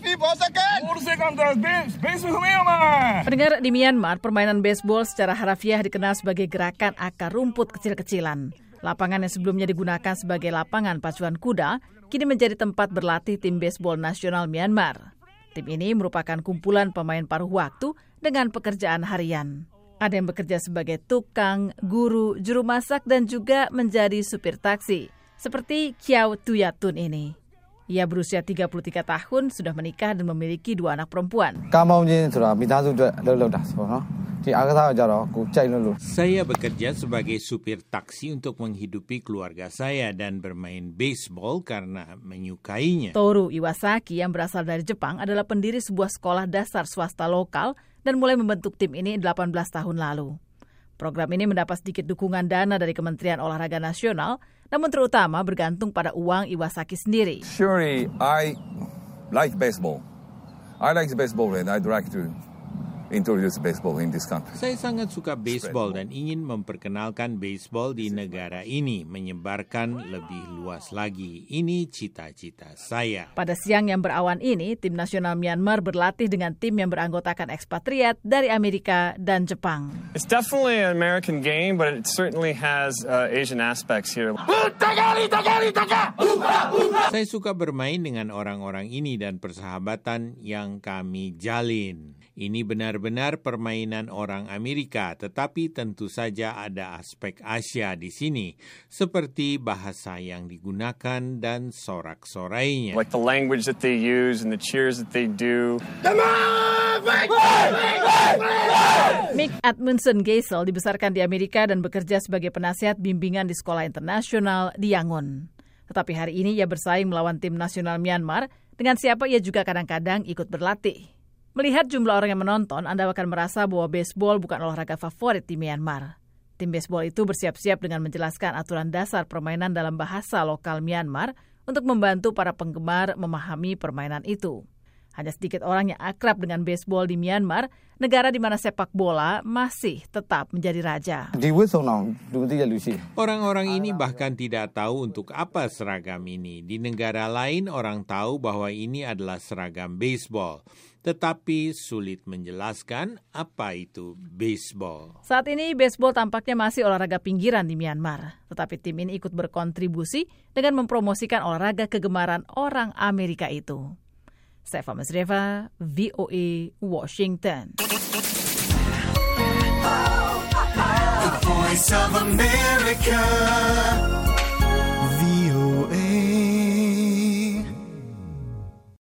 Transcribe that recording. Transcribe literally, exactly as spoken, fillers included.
Pendengar, di Myanmar, permainan baseball secara harafiah dikenal sebagai gerakan akar rumput kecil-kecilan. Lapangan yang sebelumnya digunakan sebagai lapangan pacuan kuda, kini menjadi tempat berlatih tim baseball nasional Myanmar. Tim ini merupakan kumpulan pemain paruh waktu dengan pekerjaan harian. Ada yang bekerja sebagai tukang, guru, juru masak, dan juga menjadi supir taksi. Seperti Kiau Tuyatun ini. Ia berusia tiga puluh tiga tahun, sudah menikah dan memiliki dua anak perempuan. Saya bekerja sebagai supir taksi untuk menghidupi keluarga saya dan bermain baseball karena menyukainya. Toru Iwasaki yang berasal dari Jepang adalah pendiri sebuah sekolah dasar swasta lokal dan mulai membentuk tim ini delapan belas tahun lalu. Program ini mendapat sedikit dukungan dana dari Kementerian Olahraga Nasional, namun terutama bergantung pada uang Iwasaki sendiri. Surely I like baseball. I like baseball and I'd like to introduce baseball in this country. Saya sangat suka baseball dan ingin memperkenalkan baseball di negara ini, menyebarkan lebih luas lagi. Ini cita-cita saya. Pada siang yang berawan ini, tim nasional Myanmar berlatih dengan tim yang beranggotakan ekspatriat dari Amerika dan Jepang. It's definitely an American game, but it certainly has uh, Asian aspects here. Saya suka bermain dengan orang-orang ini dan persahabatan yang kami jalin. Ini benar-benar permainan orang Amerika, tetapi tentu saja ada aspek Asia di sini, seperti bahasa yang digunakan dan sorak-sorainya. Like the language that they use and the cheers that they do. Mick Edmundson Geisel dibesarkan di Amerika dan bekerja sebagai penasihat bimbingan di sekolah internasional di Yangon. Tetapi hari ini ia bersaing melawan tim nasional Myanmar, dengan siapa ia juga kadang-kadang ikut berlatih. Melihat jumlah orang yang menonton, Anda akan merasa bahwa baseball bukan olahraga favorit di Myanmar. Tim baseball itu bersiap-siap dengan menjelaskan aturan dasar permainan dalam bahasa lokal Myanmar untuk membantu para penggemar memahami permainan itu. Hanya sedikit orang yang akrab dengan baseball di Myanmar, negara di mana sepak bola masih tetap menjadi raja. Orang-orang ini bahkan tidak tahu untuk apa seragam ini. Di negara lain orang tahu bahwa ini adalah seragam baseball, tetapi sulit menjelaskan apa itu baseball. Saat ini baseball tampaknya masih olahraga pinggiran di Myanmar, tetapi tim ini ikut berkontribusi dengan mempromosikan olahraga kegemaran orang Amerika itu. Sefa Mesreva, V O A, Washington. The Voice of America.